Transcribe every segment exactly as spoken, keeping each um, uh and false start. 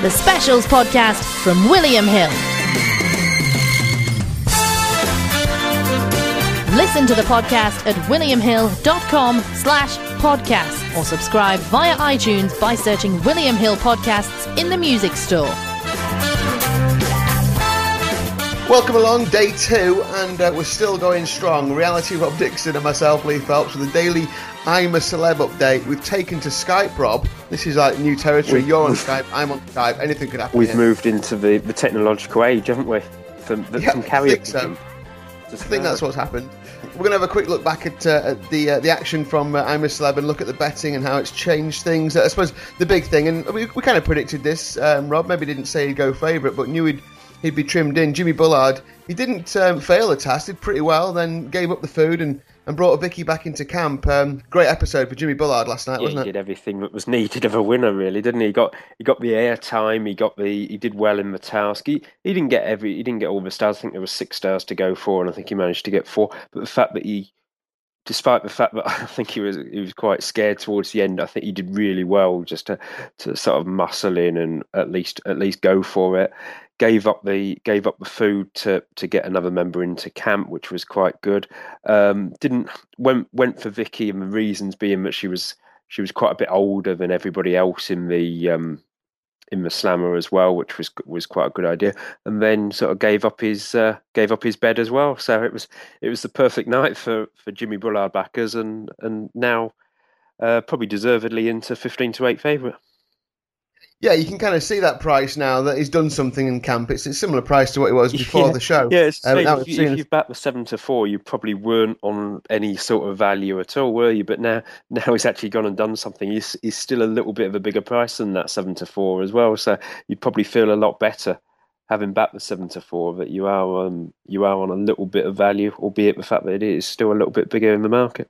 the Specials podcast from William Hill. Listen to the podcast at williamhill.com slash podcasts or subscribe via iTunes by searching William Hill Podcasts in the music store. Welcome along, day two, and uh, we're still going strong. Reality Rob Dixon and myself, Lee Phelps, with the daily I'm a Celeb update. We've taken to Skype, Rob. This is like new territory. We've, You're on Skype, I'm on Skype. Anything could happen. We've here. moved into the, the technological age, haven't we? From, the, yeah, from karaoke. I think so. I think that's what's happened. We're going to have a quick look back at, uh, at the uh, the action from uh, I'm a Celeb and look at the betting and how it's changed things. Uh, I suppose the big thing, and we, we kind of predicted this, um, Rob maybe didn't say he'd go favourite, but knew he'd, he'd be trimmed in. Jimmy Bullard, he didn't um, fail the task, did pretty well, then gave up the food and, and brought Vicky back into camp. Um, great episode for Jimmy Bullard last night, yeah, wasn't he it? did everything that was needed of a winner, really, didn't he? He got he got the air time, he got the he did well in the task. He he didn't get every he didn't get all the stars. I think there was six stars to go for, and I think he managed to get four. But the fact that he, despite the fact that I think he was he was quite scared towards the end, I think he did really well just to, to sort of muscle in and at least at least go for it. Gave up the gave up the food to, to get another member into camp, which was quite good. Um, didn't went went for Vicky, and the reasons being that she was she was quite a bit older than everybody else in the um, in the slammer as well, which was was quite a good idea. And then sort of gave up his uh, gave up his bed as well. So it was it was the perfect night for, for Jimmy Bullard backers, and and now uh, probably deservedly into fifteen to eight favourite. Yeah, you can kind of see that price now that he's done something in camp. It's a similar price to what it was before yeah. the show. Yeah, it's um, if, you, if you've backed the seven to four, you probably weren't on any sort of value at all, were you? But now, now he's actually gone and done something. He's, he's still a little bit of a bigger price than that seven to four as well. So you'd probably feel a lot better having backed the seven to four that you are um, you are on a little bit of value, albeit the fact that it is still a little bit bigger in the market.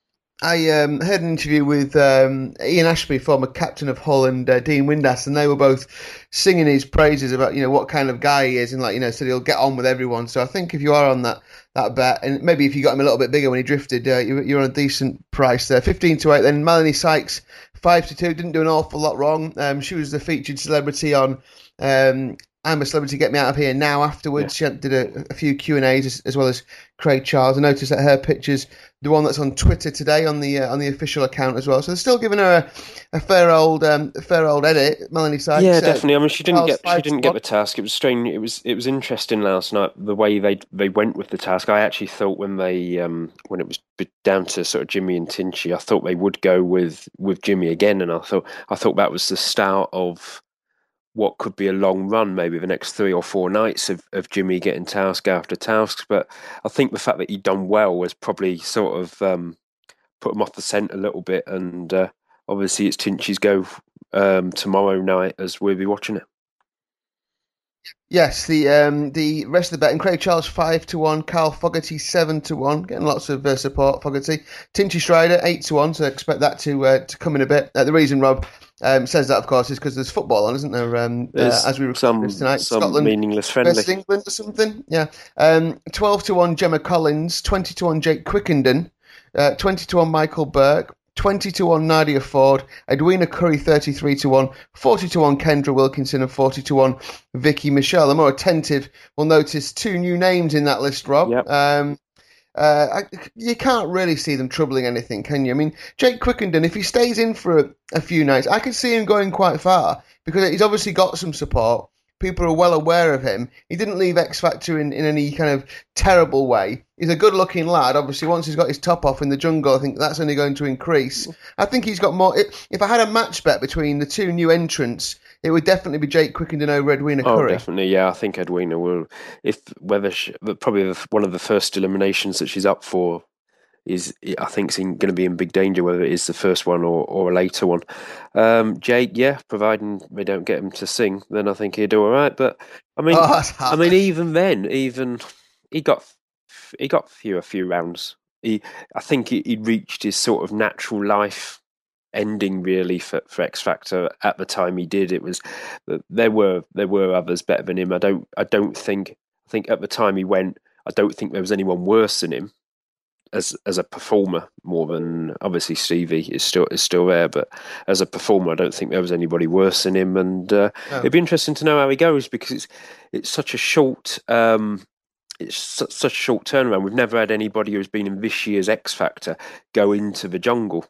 I um, heard an interview with um, Ian Ashby, former captain of Hull, and uh, Dean Windass, and they were both singing his praises about, you know, what kind of guy he is, and like, you know, said he'll get on with everyone. So I think if you are on that that bet, and maybe if you got him a little bit bigger when he drifted, uh, you, you're on a decent price there. Fifteen to eight. Then Melanie Sykes, five to two, didn't do an awful lot wrong. Um, she was the featured celebrity on. Um, I'm a Celebrity, Get Me Out of Here Now. Afterwards, yeah. She did a, a few Q and A's as, as well as Craig Charles. I noticed that her picture's the one that's on Twitter today on the uh, on the official account as well. So they're still giving her a, a fair old um, a fair old edit. Melanie Sykes. Yeah, definitely. I mean, she didn't Charles get she didn't get the task. It was strange. It was it was interesting last night the way they they went with the task. I actually thought when they um, when it was down to sort of Jimmy and Tinchy, I thought they would go with with Jimmy again, and I thought I thought that was the start of what could be a long run, maybe the next three or four nights of, of Jimmy getting task after tasks. But I think the fact that he'd done well was probably sort of um, put him off the scent a little bit. And uh, obviously it's Tinchy's go um, tomorrow night as we'll be watching it. Yes, the um, the rest of the bet, and Craig Charles five to one, Carl Fogarty seven to one, getting lots of uh, support. Fogarty, Tinchy Strider eight to one, so expect that to uh, to come in a bit. Uh, the reason Rob um, says that, of course, is because there's football on, isn't there? Um, uh, as we record some, this tonight, some Scotland meaningless friendly versus England or something. Yeah, um, twelve to one, Gemma Collins, twenty to one, Jake Quickenden, uh, twenty to one, Michael Burke. twenty to one Nadia Ford, Edwina Curry thirty-three to one, forty to one Kendra Wilkinson, and forty to one Vicky Michelle. The more attentive will notice two new names in that list, Rob. Yep. Um, uh, I, you can't really see them troubling anything, can you? I mean, Jake Quickenden, if he stays in for a, a few nights, I can see him going quite far because he's obviously got some support. People are well aware of him. He didn't leave X Factor in, in any kind of terrible way. He's a good-looking lad. Obviously, once he's got his top off in the jungle, I think that's only going to increase. I think he's got more... If I had a match bet between the two new entrants, it would definitely be Jake Quickenden over Edwina oh, Curry. Oh, definitely, yeah. I think Edwina will... If whether she, probably one of the first eliminations that she's up for is, I think, is going to be in big danger, whether it is the first one or, or a later one. Um, Jake, yeah, providing they don't get him to sing, then I think he'll do all right. But I mean, oh, I mean, even then, even he got he got through a few rounds. He, I think, he, he reached his sort of natural life ending really for, for X Factor at the time he did. It was there were there were others better than him. I don't I don't think I think at the time he went, I don't think there was anyone worse than him. as as a performer more than obviously Stevie is still is still there, but as a performer, I don't think there was anybody worse than him. And uh, no. It'd be interesting to know how he goes, because it's it's such a short um, it's su- such a short turnaround. We've never had anybody who's been in this year's X Factor go into the jungle.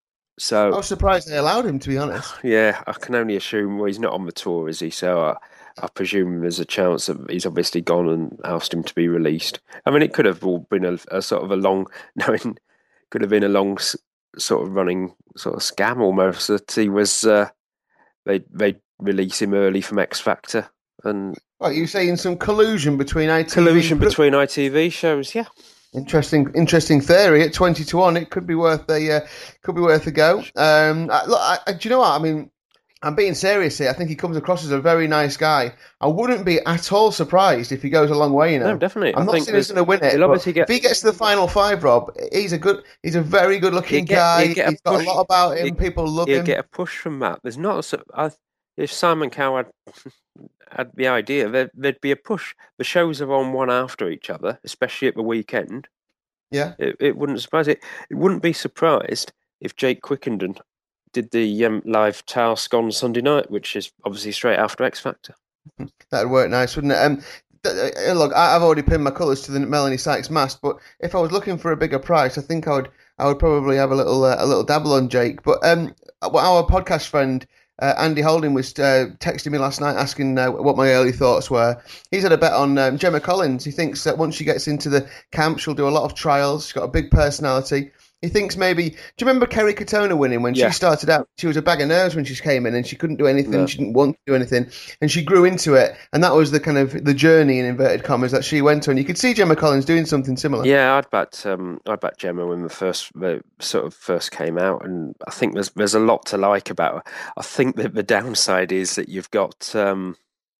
So I was surprised they allowed him, to be honest. Yeah, I can only assume. Well, he's not on the tour, is he? So I, I presume there's a chance that he's obviously gone and asked him to be released. I mean, it could have all been a, a sort of a long, no, it could have been a long sort of running sort of scam almost, that he was. Uh, they they release him early from X Factor, and what, you saying some collusion between I T V collusion between I T V shows? Yeah. Interesting, interesting theory. At twenty to one, it could be worth a uh, could be worth a go. Um, I, look, I, do you know what I mean? I'm being serious here. I think he comes across as a very nice guy. I wouldn't be at all surprised if he goes a long way. You know, no, definitely. I'm I not think saying he's going to win it. But get... if he gets to the final five, Rob, he's a good, he's a very good looking get, guy. He's push, got a lot about him. People love he'll him. Get a push from that. There's not. A, I, if Simon Cowell had, had the idea, there, there'd be a push. The shows are on one after each other, especially at the weekend. Yeah, it, it wouldn't surprise it. It wouldn't be surprised if Jake Quickenden did the um, live task on Sunday night, which is obviously straight after X Factor. That'd work nice, wouldn't it? Um, th- uh, look, I, I've already pinned my colours to the Melanie Sykes mask, but if I was looking for a bigger price, I think I would. I would probably have a little uh, a little dabble on Jake. But um, our podcast friend uh, Andy Holding was uh, texting me last night asking uh, what my early thoughts were. He's had a bet on um, Gemma Collins. He thinks that once she gets into the camp, she'll do a lot of trials. She's got a big personality. He thinks maybe... Do you remember Kerry Katona winning when yeah. she started out? She was a bag of nerves when she came in, and she couldn't do anything. No. She didn't want to do anything, and she grew into it. And that was the kind of the journey, in inverted commas, that she went on. You could see Gemma Collins doing something similar. Yeah, I'd bet um, I'd bet Gemma when the first the sort of first came out, and I think there's there's a lot to like about her. I think that the downside is that you've got. Um,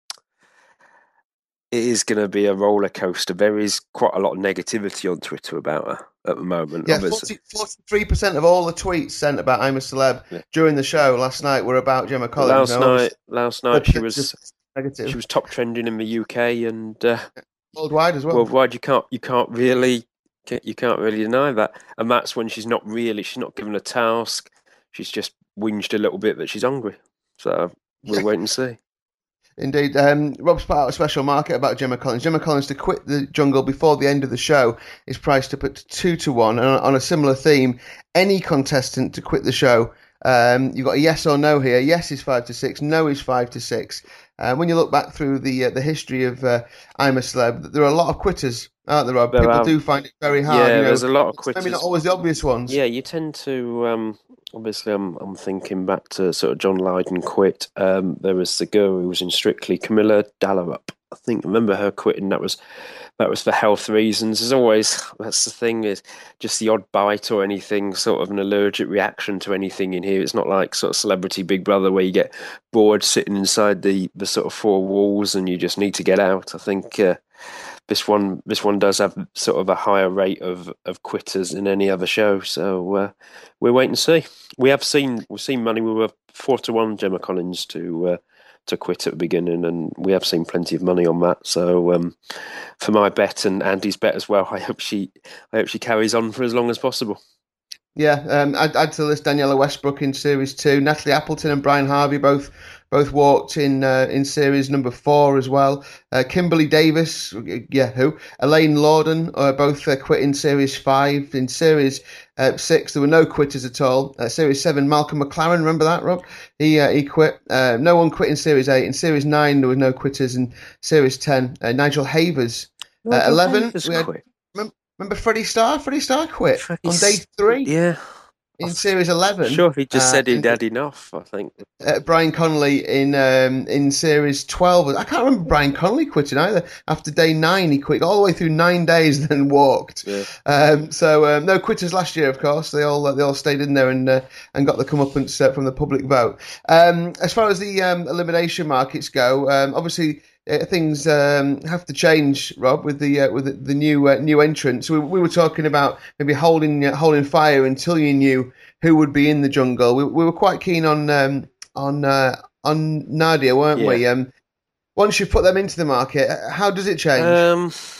It is going to be a roller coaster. There is quite a lot of negativity on Twitter about her at the moment. Yeah, forty-three percent of all the tweets sent about I'm a Celeb yeah. during the show last night were about Gemma Collins. Last no, night, last night she was negative. She was top trending in the U K and uh, worldwide as well. Worldwide, you can't you can't really you can't really deny that. And that's when she's not really she's not given a task. She's just whinged a little bit that she's hungry. So we'll wait and see. Indeed. Um, Rob's put out a special market about Gemma Collins. Gemma Collins to quit the jungle before the end of the show is priced up at two to one. And on a similar theme, any contestant to quit the show, um, you've got a yes or no here. Yes is five to six. No is five to six. Uh, when you look back through the uh, the history of uh, I'm a Celeb, there are a lot of quitters, aren't there, Rob? There People are, do find it very hard. Yeah, you know, there's a lot of quitters. Maybe not always the obvious ones. Yeah, you tend to... Um... Obviously, I'm I'm thinking back to sort of John Lydon quit. Um, there was the girl who was in Strictly, Camilla Dallarup. I think I remember her quitting. That was that was for health reasons. As always, that's the thing, is just the odd bite or anything, sort of an allergic reaction to anything in here. It's not like sort of Celebrity Big Brother where you get bored sitting inside the, the sort of four walls and you just need to get out. I think uh, this one this one does have sort of a higher rate of, of quitters than any other show. So uh, we'll wait and see. We have seen we've seen money. We were four to one Gemma Collins to uh, to quit at the beginning, and we have seen plenty of money on that. So um, for my bet and Andy's bet as well, I hope she I hope she carries on for as long as possible. Yeah, um, I'd add to the list Daniela Westbrook in Series two, Natalie Appleton and Brian Harvey both both walked in uh, in Series number four as well. Uh, Kimberly Davis, yeah, who? Elaine Lorden, uh, both uh, quit in Series five. In Series uh, six, there were no quitters at all. Uh, series seven, Malcolm McLaren, remember that, Rob? He uh, he quit. Uh, no one quit in Series eight. In Series nine, there were no quitters. In Series ten, uh, Nigel Havers. Uh, eleven, Havers we had, quit. Remember, remember Freddie Starr? Freddie Starr quit Freddie on day three. Yeah. In Series eleven. Sure, he just uh, said he'd in, had enough, I think. Uh, Brian Connolly in um, in Series twelve. I can't remember Brian Connolly quitting either. After day nine, he quit all the way through nine days and then walked. Yeah. Um, so um, no quitters last year, of course. They all uh, they all stayed in there and uh, and got the comeuppance uh, from the public vote. Um, as far as the um, elimination markets go, um, obviously... Uh, things um, have to change, Rob, with the uh, with the, the new uh, new entrants. We, we were talking about maybe holding uh, holding fire until you knew who would be in the jungle. We, we were quite keen on um, on uh, on Nadia, weren't yeah. we? Um, once you put them into the market, how does it change? Um,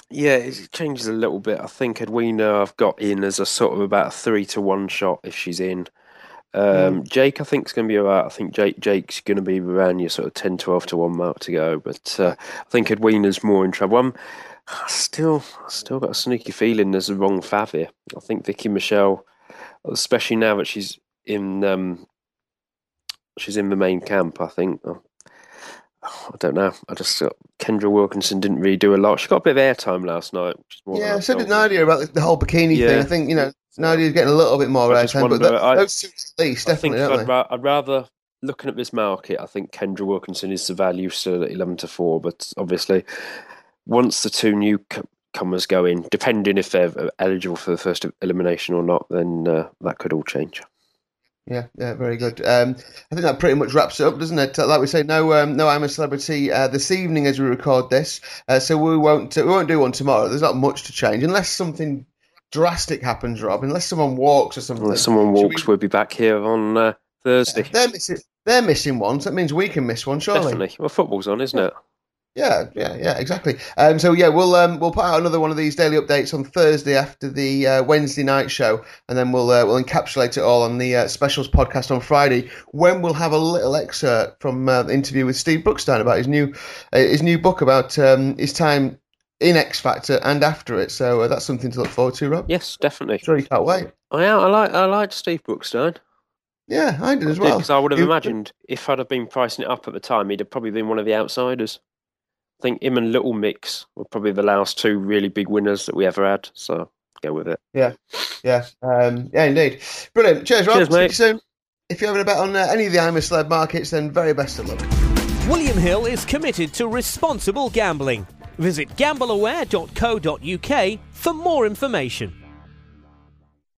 Yeah, it changes a little bit. I think Edwina I've got in as a sort of about a three to one shot if she's in. Um, mm. Jake, I think, is going to be about. I think Jake Jake's going to be around your sort of ten, twelve to one mark to go. But uh, I think Edwina's more in trouble. I'm still, still got a sneaky feeling there's a wrong fav here. I think Vicky Michelle, especially now that she's in, um, she's in the main camp. I think. Oh, I don't know. I just uh, Kendra Wilkinson didn't really do a lot. She got a bit of airtime last night. Yeah, so did Nadia about the, the whole bikini yeah. thing. I think you know Nadia's getting a little bit more airtime, but the, I, those two at least I definitely. Think don't I'd, they? ra- I'd rather looking at this market. I think Kendra Wilkinson is the value still at eleven to four, but obviously once the two newcomers go in, depending if they're eligible for the first elimination or not, then uh, that could all change. Yeah, yeah, very good. Um, I think that pretty much wraps it up, doesn't it? Like we say, no, um, no, I'm a Celebrity uh, this evening as we record this, uh, so we won't, uh, we won't do one tomorrow. There's not much to change unless something drastic happens, Rob. Unless someone walks or something. Unless someone walks, we... we'll be back here on uh, Thursday. Yeah, they're missing, they're missing one, so that means we can miss one, surely. Definitely. Well, football's on, isn't it? Yeah, yeah, yeah, exactly. Um, so yeah, we'll um, we'll put out another one of these daily updates on Thursday after the uh, Wednesday night show, and then we'll uh, we'll encapsulate it all on the uh, specials podcast on Friday, when we'll have a little excerpt from uh, the interview with Steve Brookstein about his new uh, his new book about um, his time in X Factor and after it. So uh, that's something to look forward to, Rob. Yes, definitely. Sure, you can't wait. I I like I liked Steve Brookstein. Yeah, I did as well. Because I would have imagined if I'd have been pricing it up at the time, he'd have probably been one of the outsiders. I think him and Little Mix were probably the last two really big winners that we ever had. So go with it. Yeah, yeah, um, yeah, indeed. Brilliant. Cheers, Rob. Cheers, mate. See you soon. If you're having a bet on uh, any of the I'm a Celeb markets, then very best of luck. William Hill is committed to responsible gambling. Visit gamble aware dot co dot uk for more information.